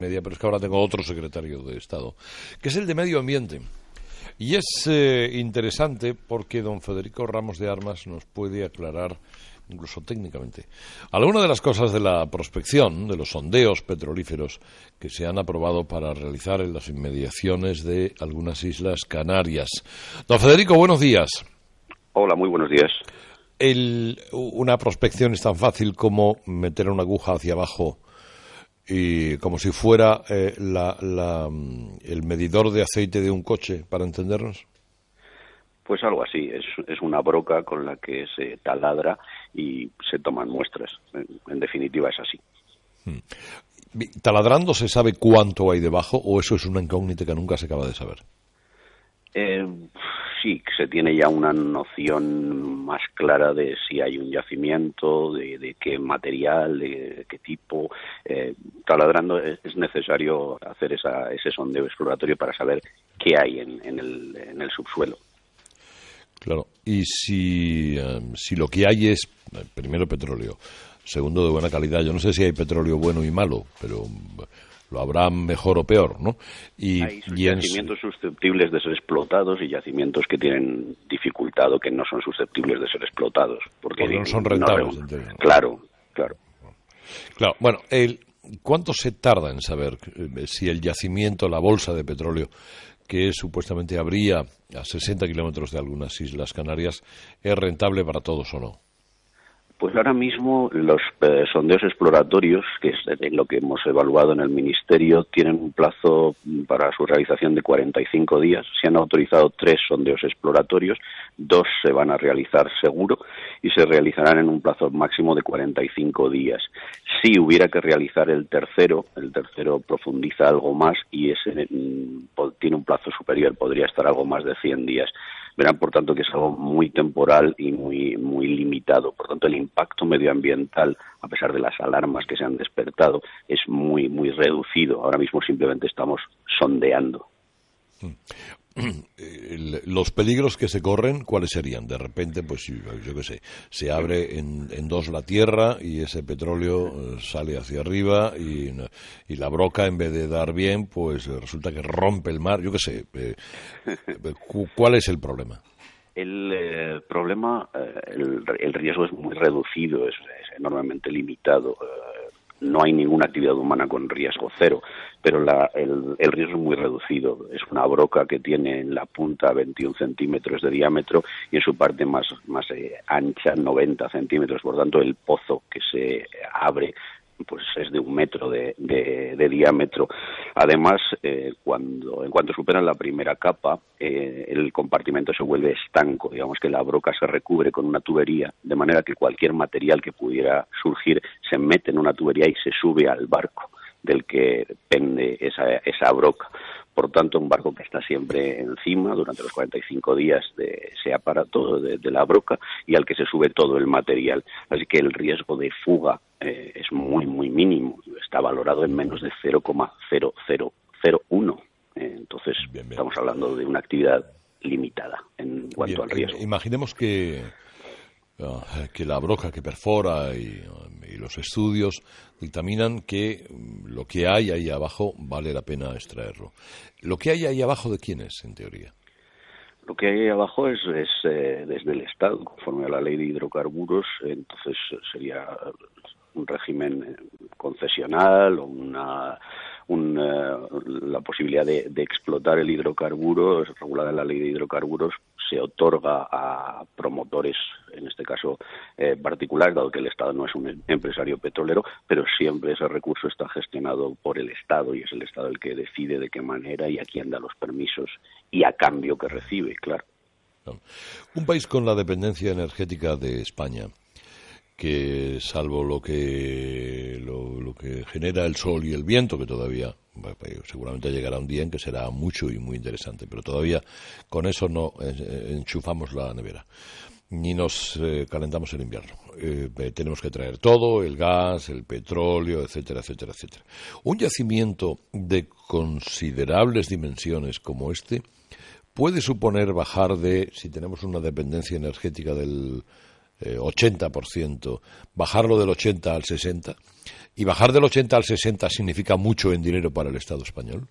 Pero es que ahora tengo otro secretario de Estado, que es el de Medio Ambiente. Y es interesante porque don Federico Ramos de Armas nos puede aclarar, incluso técnicamente, algunas de las cosas de la prospección, de los sondeos petrolíferos que se han aprobado para realizar en las inmediaciones de algunas islas Canarias. Don Federico, buenos días. Hola, muy buenos días. Una prospección es tan fácil como meter una aguja hacia abajo y como si fuera el medidor de aceite de un coche, para entendernos. Pues algo así, es una broca con la que se taladra y se toman muestras. En definitiva es así. ¿Taladrando se sabe cuánto hay debajo o eso es una incógnita que nunca se acaba de saber? Sí, se tiene ya una noción más clara de si hay un yacimiento, de qué material, de qué tipo. Taladrando es necesario hacer ese sondeo exploratorio para saber qué hay en el subsuelo. Claro, y si lo que hay es, primero, petróleo, segundo, de buena calidad. Yo no sé si hay petróleo bueno y malo, pero lo habrá mejor o peor, ¿no? Hay yacimientos susceptibles de ser explotados y yacimientos que tienen dificultad o que no son susceptibles de ser explotados. Porque no son rentables. ¿No? Claro. Bueno, ¿cuánto se tarda en saber si el yacimiento, la bolsa de petróleo, que supuestamente habría a 60 kilómetros de algunas islas Canarias, es rentable para todos o no? Pues ahora mismo los sondeos exploratorios, que es lo que hemos evaluado en el Ministerio, tienen un plazo para su realización de 45 días. Se han autorizado 3 sondeos exploratorios, 2 se van a realizar seguro y se realizarán en un plazo máximo de 45 días. Si hubiera que realizar el tercero profundiza algo más y tiene un plazo superior, podría estar algo más de 100 días. Verán, por tanto, que es algo muy temporal y muy limitado. Por tanto, el impacto medioambiental, a pesar de las alarmas que se han despertado, es muy reducido. Ahora mismo simplemente estamos sondeando. Los peligros que se corren, ¿cuáles serían? De repente, pues yo qué sé, se abre en dos la tierra y ese petróleo sale hacia arriba y la broca, en vez de dar bien, pues resulta que rompe el mar. Yo qué sé. ¿Cuál es el problema? El problema, el riesgo es muy reducido, es enormemente limitado. No hay ninguna actividad humana con riesgo cero, pero el riesgo es muy reducido. Es una broca que tiene en la punta 21 centímetros de diámetro y en su parte más ancha 90 centímetros. Por tanto, el pozo que se abre pues es de 1 metro de diámetro. Además, en cuanto superan la primera capa, el compartimento se vuelve estanco. Digamos que la broca se recubre con una tubería, de manera que cualquier material que pudiera surgir se mete en una tubería y se sube al barco del que pende esa broca. Por tanto, un barco que está siempre encima durante los 45 días de ese aparato de la broca y al que se sube todo el material. Así que el riesgo de fuga es muy mínimo. Está valorado en menos de 0,0001. Entonces, estamos hablando de una actividad limitada en cuanto al riesgo. Imaginemos que la broca que perfora y los estudios dictaminan que lo que hay ahí abajo vale la pena extraerlo. ¿Lo que hay ahí abajo de quién es, en teoría? Lo que hay ahí abajo es desde el Estado, conforme a la ley de hidrocarburos. Entonces sería un régimen concesional o la posibilidad de explotar el hidrocarburo, regulada en la ley de hidrocarburos, se otorga a promotores, en este caso particulares, dado que el Estado no es un empresario petrolero, pero siempre ese recurso está gestionado por el Estado y es el Estado el que decide de qué manera y a quién da los permisos y a cambio que recibe, claro. Un país con la dependencia energética de España, que salvo lo que genera el sol y el viento, que todavía seguramente llegará un día en que será mucho y muy interesante, pero todavía con eso no enchufamos la nevera ni nos calentamos en invierno. Tenemos que traer todo, el gas, el petróleo, etcétera. Un yacimiento de considerables dimensiones como puede suponer bajar si tenemos una dependencia energética del 80%, bajarlo del 80 al 60, y bajar del 80 al 60 significa mucho en dinero para el Estado español.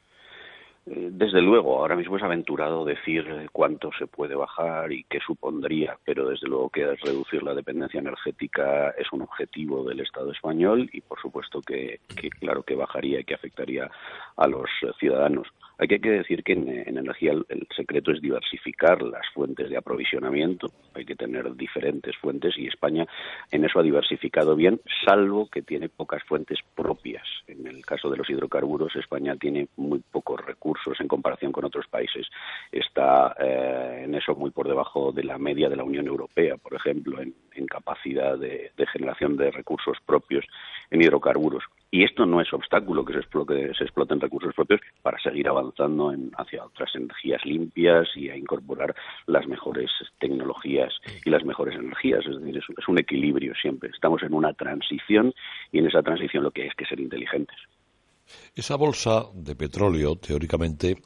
Desde luego, ahora mismo es aventurado decir cuánto se puede bajar y qué supondría, pero desde luego que reducir la dependencia energética es un objetivo del Estado español y por supuesto que claro que bajaría y que afectaría a los ciudadanos. Hay que decir que en energía el secreto es diversificar las fuentes de aprovisionamiento, hay que tener diferentes fuentes y España en eso ha diversificado bien, salvo que tiene pocas fuentes propias. En el caso de los hidrocarburos, España tiene muy pocos recursos en comparación con otros países. Está en eso muy por debajo de la media de la Unión Europea, por ejemplo, en capacidad de generación de recursos propios en hidrocarburos. Y esto no es obstáculo que se exploten recursos propios para seguir avanzando hacia otras energías limpias y a incorporar las mejores tecnologías y las mejores energías. Es decir, es un equilibrio siempre. Estamos en una transición y en esa transición lo que hay es que ser inteligentes. Esa bolsa de petróleo, teóricamente,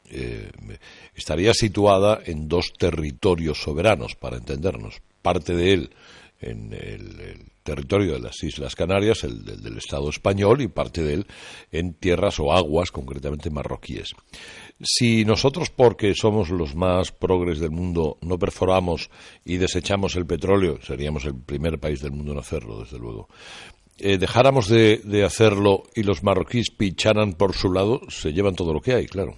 estaría situada en dos territorios soberanos, para entendernos. Parte de él en el territorio de las Islas Canarias, el del Estado español, y parte de él en tierras o aguas, concretamente marroquíes. Si nosotros, porque somos los más progres del mundo, no perforamos y desechamos el petróleo, seríamos el primer país del mundo en hacerlo, desde luego, dejáramos de hacerlo y los marroquíes pincharan por su lado, se llevan todo lo que hay, claro.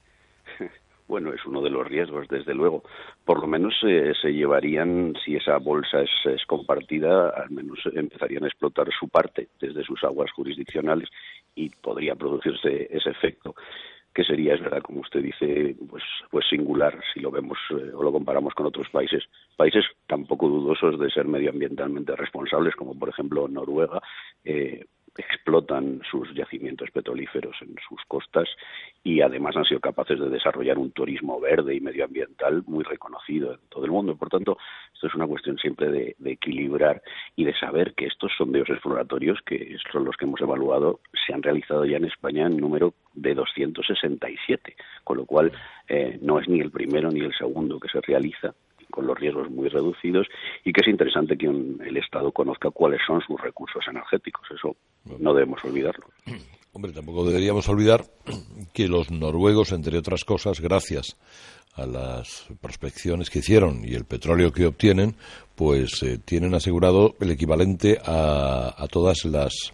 Bueno, es uno de los riesgos, desde luego. Por lo menos se llevarían, si esa bolsa es compartida, al menos empezarían a explotar su parte desde sus aguas jurisdiccionales y podría producirse ese efecto, que sería, es verdad, como usted dice, pues singular si lo vemos o lo comparamos con otros países tan poco dudosos de ser medioambientalmente responsables, como por ejemplo Noruega. Explotan sus yacimientos petrolíferos en sus costas y además han sido capaces de desarrollar un turismo verde y medioambiental muy reconocido en todo el mundo. Por tanto, esto es una cuestión siempre de equilibrar y de saber que estos sondeos exploratorios, que son los que hemos evaluado, se han realizado ya en España en número de 267, con lo cual no es ni el primero ni el segundo que se realiza, con los riesgos muy reducidos, y que es interesante que el Estado conozca cuáles son sus recursos energéticos. Eso no debemos olvidarlo. Hombre, tampoco deberíamos olvidar que los noruegos, entre otras cosas, gracias a las prospecciones que hicieron y el petróleo que obtienen, pues tienen asegurado el equivalente a todas las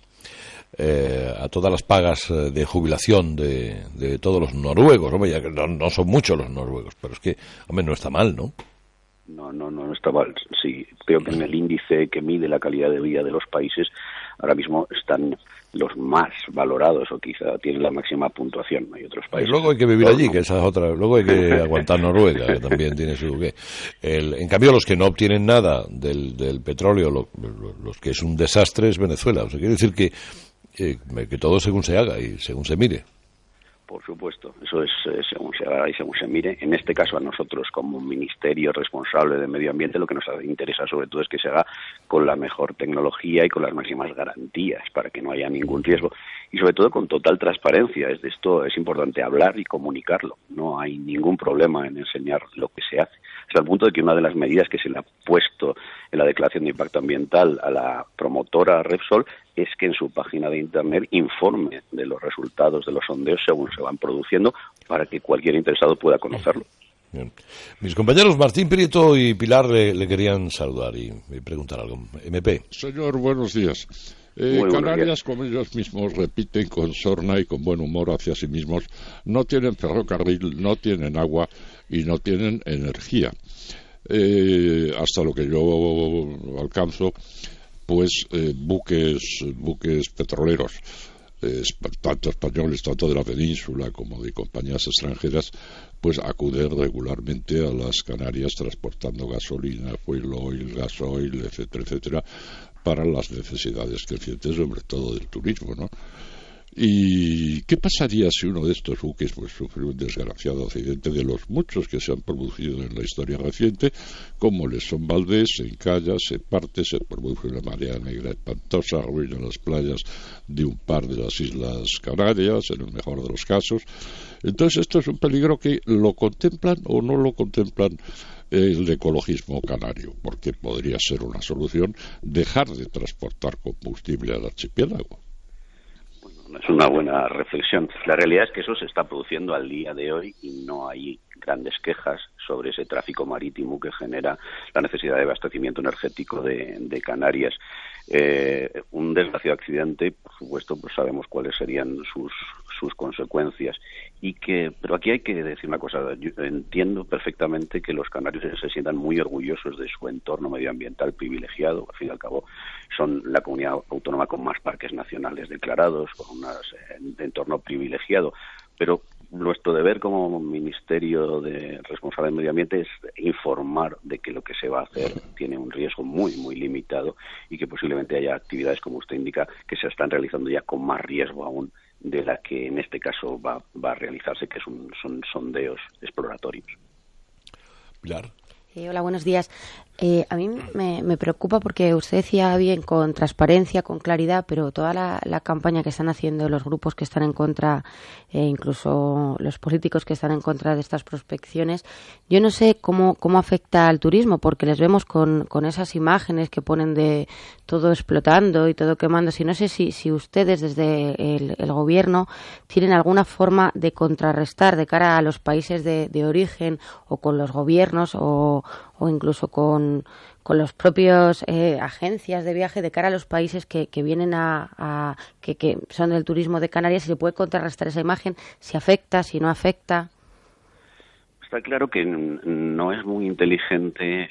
pagas de jubilación de todos los noruegos. Hombre, ya que no son muchos los noruegos, pero es que, hombre, no está mal, ¿no? No está mal. Sí, creo que en el índice que mide la calidad de vida de los países ahora mismo están los más valorados o quizá tienen la máxima puntuación. Hay otros países. Y luego hay que vivir allí, que esa es otra. Luego hay que aguantar Noruega, que también tiene su qué. En cambio, los que no obtienen nada del petróleo, los que es un desastre, es Venezuela. O sea, quiere decir que todo según se haga y según se mire. Por supuesto, eso es según se haga y según se mire. En este caso, a nosotros como ministerio responsable de medio ambiente, lo que nos interesa sobre todo es que se haga con la mejor tecnología y con las máximas garantías para que no haya ningún riesgo y sobre todo con total transparencia. De esto es importante hablar y comunicarlo. No hay ningún problema en enseñar lo que se hace. Hasta el punto de que una de las medidas que se le ha puesto en la declaración de impacto ambiental a la promotora Repsol es que en su página de internet informe de los resultados de los sondeos según se van produciendo para que cualquier interesado pueda conocerlo. Bien. Mis compañeros Martín Prieto y Pilar le querían saludar y preguntar algo. MP. Señor, buenos días. Canarias, como ellos mismos repiten con sorna y con buen humor hacia sí mismos, no tienen ferrocarril, no tienen agua y no tienen energía. Hasta lo que yo alcanzo, pues buques petroleros, tanto españoles, tanto de la península como de compañías extranjeras, pues acuden regularmente a las Canarias transportando gasolina, fuel oil, gasoil, etcétera, etcétera, para las necesidades crecientes, sobre todo del turismo, ¿no? ¿Y qué pasaría si uno de estos buques pues sufre un desgraciado accidente de los muchos que se han producido en la historia reciente, como Leson Valdés, en Calla, se parte, se produce una marea negra espantosa, arruina las playas de un par de las Islas Canarias, en el mejor de los casos? Entonces esto es un peligro que lo contemplan o no lo contemplan el ecologismo canario, porque podría ser una solución dejar de transportar combustible al archipiélago. Bueno, es una buena reflexión. La realidad es que eso se está produciendo al día de hoy y no hay grandes quejas sobre ese tráfico marítimo que genera la necesidad de abastecimiento energético de Canarias. Un desgraciado accidente, por supuesto, pues sabemos cuáles serían sus consecuencias. Pero aquí hay que decir una cosa. Yo entiendo perfectamente que los canarios se sientan muy orgullosos de su entorno medioambiental privilegiado. Al fin y al cabo, son la comunidad autónoma con más parques nacionales declarados, con un entorno privilegiado. Pero nuestro deber como Ministerio de Responsable del Medio Ambiente es informar de que lo que se va a hacer tiene un riesgo muy, muy limitado y que posiblemente haya actividades, como usted indica, que se están realizando ya con más riesgo aún de la que en este caso va a realizarse, que son sondeos exploratorios. Pilar. Hola, buenos días. A mí me preocupa porque usted decía bien con transparencia, con claridad, pero toda la campaña que están haciendo los grupos que están en contra, incluso los políticos que están en contra de estas prospecciones, yo no sé cómo afecta al turismo, porque les vemos con esas imágenes que ponen de todo explotando y todo quemándose. Y no sé si ustedes desde el gobierno tienen alguna forma de contrarrestar de cara a los países de origen o con los gobiernos o incluso con los propios agencias de viaje de cara a los países que vienen que son del turismo de Canarias, si se puede contrarrestar esa imagen, si afecta, si no afecta. Está claro que no es muy inteligente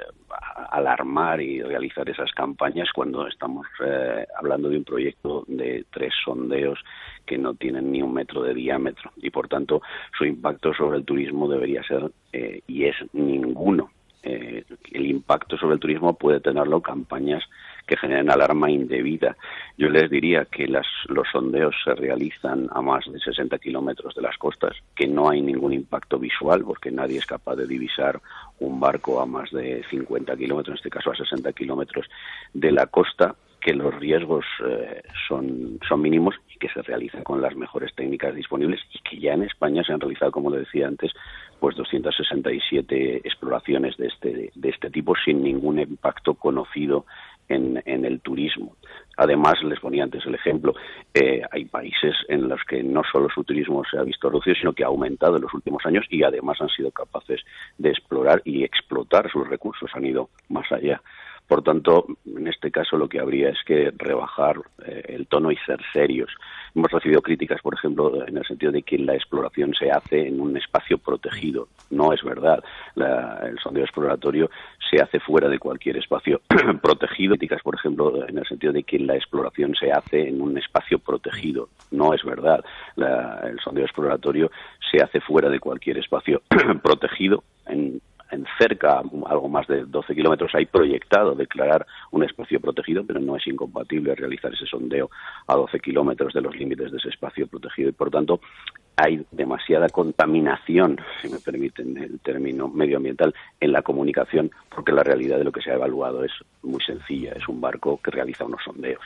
alarmar y realizar esas campañas cuando estamos hablando de un proyecto de 3 sondeos que no tienen ni 1 metro de diámetro y por tanto su impacto sobre el turismo debería ser y es ninguno. El impacto sobre el turismo puede tenerlo campañas que generen alarma indebida. Yo les diría que los sondeos se realizan a más de 60 kilómetros de las costas, que no hay ningún impacto visual porque nadie es capaz de divisar un barco a más de 50 kilómetros, en este caso a 60 kilómetros de la costa, que los riesgos son mínimos y que se realizan con las mejores técnicas disponibles y que ya en España se han realizado, como le decía antes, pues 267 exploraciones de este tipo sin ningún impacto conocido en el turismo. Además, les ponía antes el ejemplo, hay países en los que no solo su turismo se ha visto reducido, sino que ha aumentado en los últimos años y además han sido capaces de explorar y explotar sus recursos, han ido más allá. Por tanto, en este caso lo que habría es que rebajar el tono y ser serios. Hemos recibido críticas, por ejemplo, en el sentido de que la exploración se hace en un espacio protegido. No es verdad. El sondeo exploratorio se hace fuera de cualquier espacio protegido. Críticas, por ejemplo, en el sentido de que la exploración se hace en un espacio protegido. No es verdad. El sondeo exploratorio se hace fuera de cualquier espacio protegido. En cerca, algo más de 12 kilómetros, hay proyectado declarar un espacio protegido, pero no es incompatible realizar ese sondeo a 12 kilómetros de los límites de ese espacio protegido y, por tanto, hay demasiada contaminación, si me permiten el término medioambiental, en la comunicación, porque la realidad de lo que se ha evaluado es muy sencilla, es un barco que realiza unos sondeos.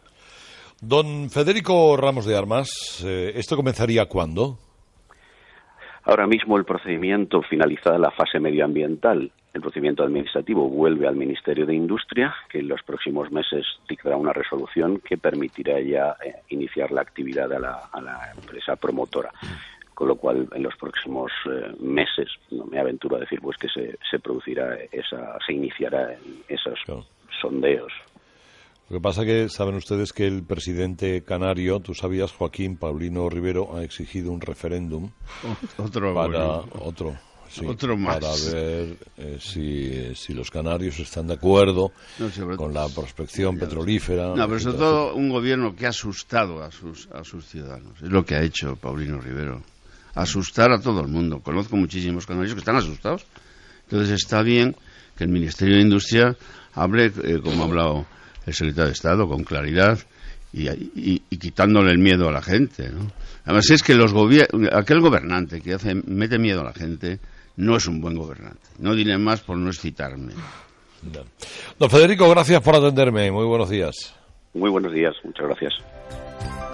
Don Federico Ramos de Armas, ¿esto comenzaría cuándo? Ahora mismo el procedimiento, finalizada la fase medioambiental, el procedimiento administrativo vuelve al Ministerio de Industria, que en los próximos meses dictará una resolución que permitirá ya iniciar la actividad a la empresa promotora. Con lo cual, en los próximos meses, no me aventuro a decir pues que se iniciará esos sondeos. Lo que pasa que saben ustedes que el presidente canario, tú sabías, Joaquín Paulino Rivero, ha exigido un referéndum otro más. Para ver si los canarios están de acuerdo con la prospección petrolífera. No, pero sobre todo un gobierno que ha asustado a sus ciudadanos. Es lo que ha hecho Paulino Rivero. Asustar a todo el mundo. Conozco muchísimos canarios que están asustados. Entonces está bien que el Ministerio de Industria hable, como ha hablado el secretario de Estado, con claridad y quitándole el miedo a la gente, ¿no? Además es que aquel gobernante que mete miedo a la gente no es un buen gobernante. No diré más por no excitarme. Don Federico, gracias por atenderme. Muy buenos días. Muy buenos días, muchas gracias.